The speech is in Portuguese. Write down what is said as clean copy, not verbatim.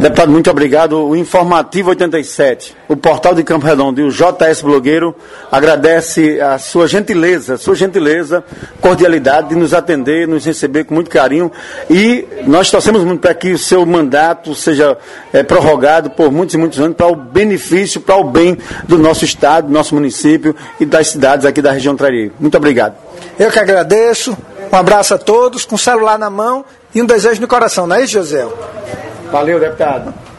Deputado, muito obrigado. O Informativo 87, o Portal de Campo Redondo e o JS Blogueiro agradece a sua gentileza, cordialidade de nos atender, nos receber com muito carinho, e nós torcemos muito para que o seu mandato seja prorrogado por muitos e muitos anos para o benefício, para o bem do nosso estado, do nosso município e das cidades aqui da região Traribe. Muito obrigado. Eu que agradeço, um abraço a todos, com o celular na mão e um desejo no coração, não é isso, José? Valeu, deputado.